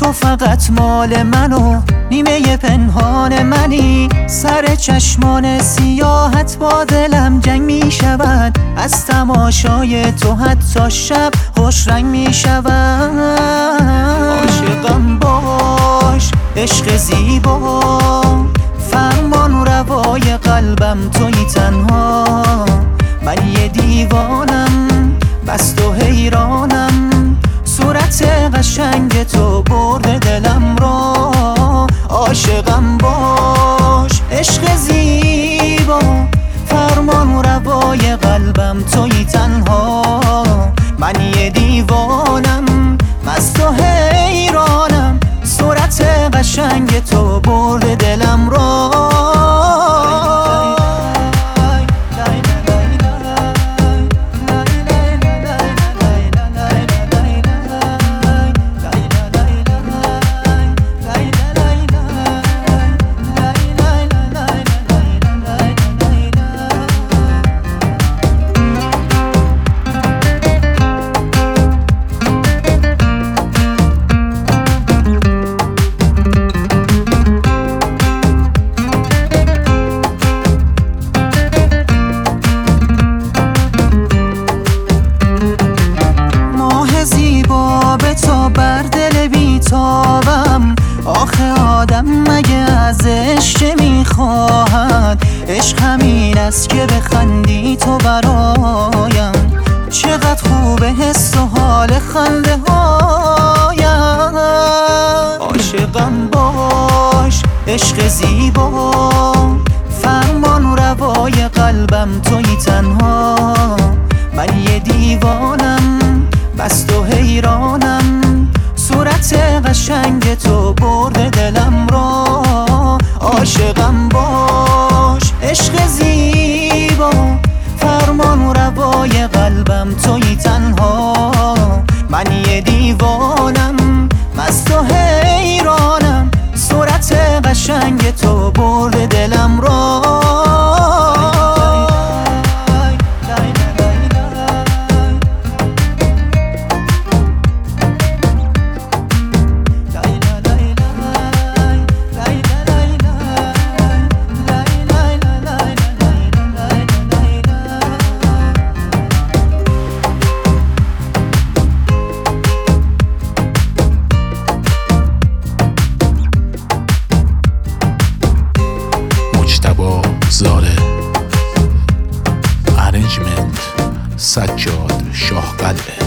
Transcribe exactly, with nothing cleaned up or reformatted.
تو فقط مال منو نیمه پنهان منی. سر چشمان سیاحت با دلم جنگ می شود، از تماشای تو حتی شب خوش رنگ می شود. عاشقم باش عشق زیبا، فرمان روای قلبم توی تنها. من یه دیوانم بس تو حیرانم، صورت قشنگ تو برد دلم را. عاشقم باش عشق زیبا، فرمان روای قلبم توی تنها. من یه دیوانم مست و حیرانم، صورت قشنگ تو برد دلم را. بر دل بیتابم، آخه آدم مگه از عشق چه میخواهد؟ عشق همین است که بخندی تو برایم، چقدر خوبه حس و حال خنده هایم. عاشقم باش عشق زیبا، فرمان روای قلبم توی تنها. من یه دیوانم بس تو حیرانم، صورت قشنگ تو برد دلم را. عاشقم باش عشق زیبا، فرمان روای قلبم توی تنها. من یه دیوانم مست و حیرانم، صورت قشنگ تو برد دلم را. زاره ارنجمنت سجاد شاه قلعه.